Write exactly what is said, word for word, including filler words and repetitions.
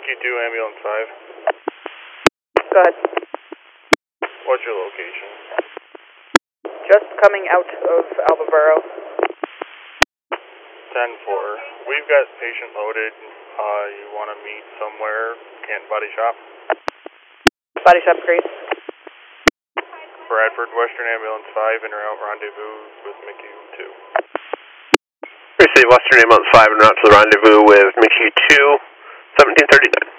Mickey two, Ambulance five. Go ahead. What's your location? Just coming out of Albaboro. ten four. We've got patient loaded. Uh, you want to meet somewhere? Canton Body Shop? Body Shop, great. Bradford, Western Ambulance five, en route rendezvous with Mickey two. Receive Western Ambulance five en route to the rendezvous with Mickey two, seventeen thirty-nine.